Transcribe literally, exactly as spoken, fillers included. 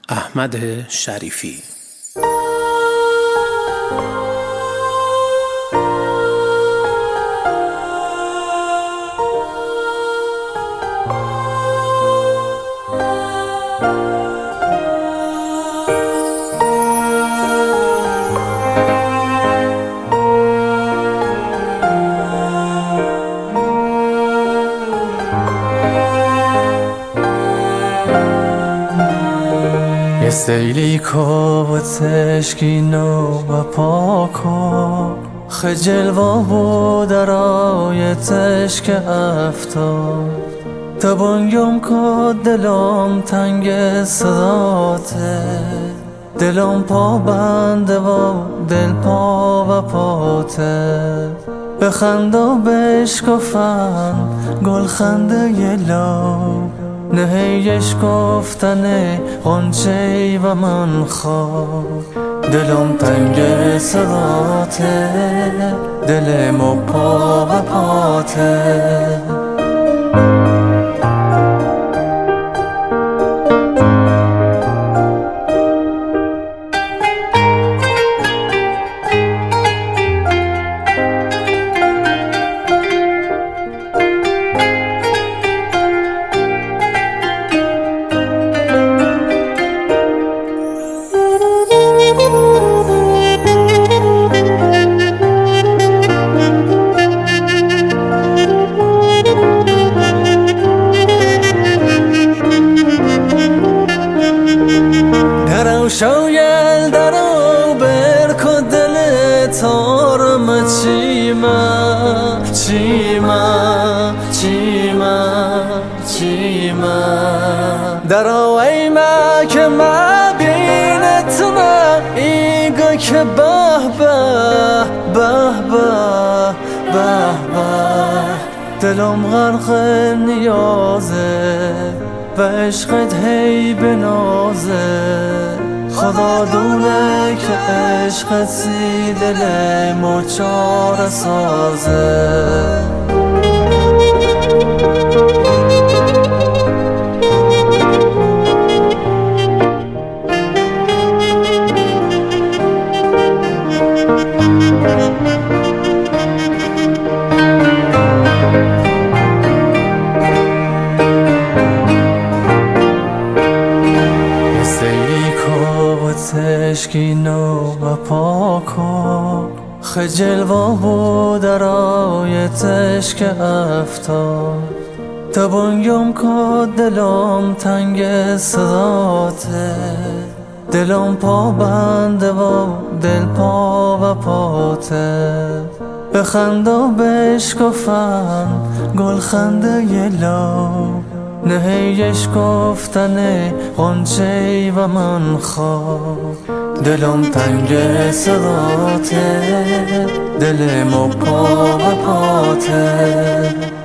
احمد شریفی. یه سیلی کو تشکینو و پاکو خجل و بودرای تشک افتاد تبانگم که دلم تنگ صداته دلم پا بنده و دل پا و پاته بخند و بشکفن گل خنده یه لب نهیش گفتن غنچه و من خواب دلم تنگ صداته دلم و پا و پاته شاید درو برکو دل تارم چیما چیما چیما چیما درو ای ما که ما بینتنا ایگو که به به به به به به دلم غرق نیازه و عشقت هی بنازه خدا دونه که عشقت سی دلمو چاره سازه تشکینو و پاکو خجل و بودرای تشک افتاد تبانگم که دلم تنگ صداته دلم پا بنده و دل پا و پاته بخند و بشکفن گل خنده یه لب نهیش گفتن غنچه و من خواب دلم تنگ صداته دلم و پا و پاته